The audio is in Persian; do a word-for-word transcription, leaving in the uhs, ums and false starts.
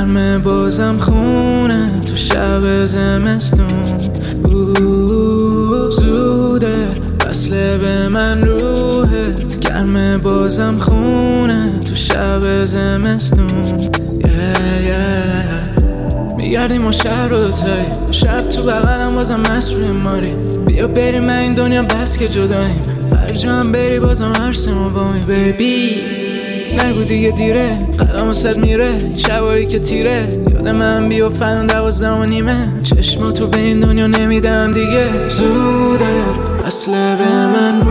گرمه بازم خونه تو شب زمستون. زوده وصله به من روحت، گرمه بازم خونه تو شب زمستون. yeah, yeah. میگردیم و شهر رو تایی، شب تو بغلم بازم مست روی ماری. بیا بریم این دنیا بس که جداییم، هر جا هم بری بازم هرسیم و با می بیبی. نگو دیگه دیره، قدم و صد میره شبایی که تیره. یاد من بیا فلان دوازده و نیمه، چشماتو به این دنیا نمیدم دیگه. زوده وصله به من